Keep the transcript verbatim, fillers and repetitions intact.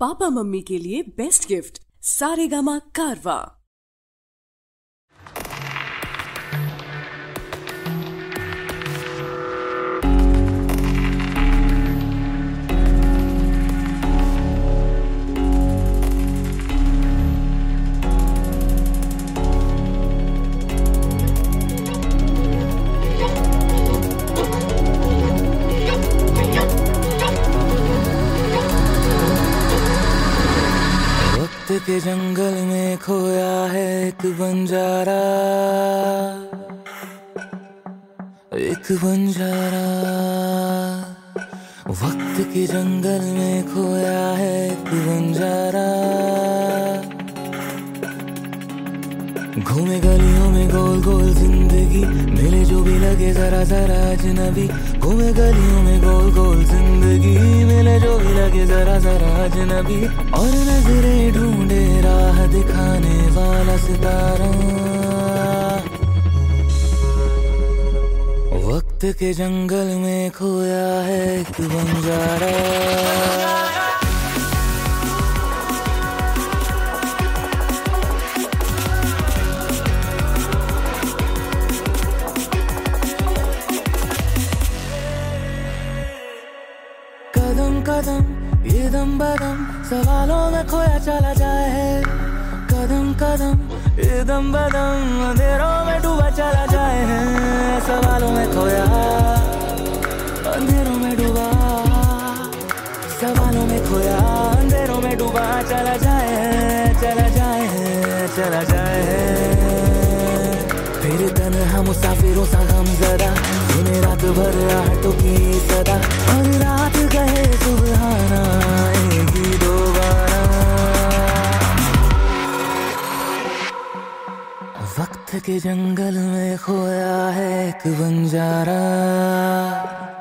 Papa mummy के लिए best gift Saregama कारवा। वक्त के जंगल में खोया है एक बंजारा, एक बंजारा। वक्त के जंगल में खोया है एक बंजारा। घूमे गलियों में गोल गोल जिंदगी, मिले जो भी लगे जरा जरा अजनबी। घूमे गलियों में गोल गोल जिंदगी, मिले जो भी लगे जरा जरा अजनबी। और नजरें ढूंढे राह दिखाने वाला सितारा। वक्त के जंगल में खोया है एक बंजारा। कदम कदम ये दम बदम सवालों में खोया चला जाए है। कदम कदम ये दम बदम अंधेरों में डूबा चला जाए है। सवालों में खोया अंधेरों में डूबा, सवालों में खोया अंधेरों में डूबा चला जाए है, चला जाए है, चला जाए है। फिर तन्हा मुसाफिरों सा गम जरा, सुने रात भर आहटों की सदा। और रात गए सुबहाना आएगी दोबारा। वक्त के जंगल में खोया है एक बंजारा।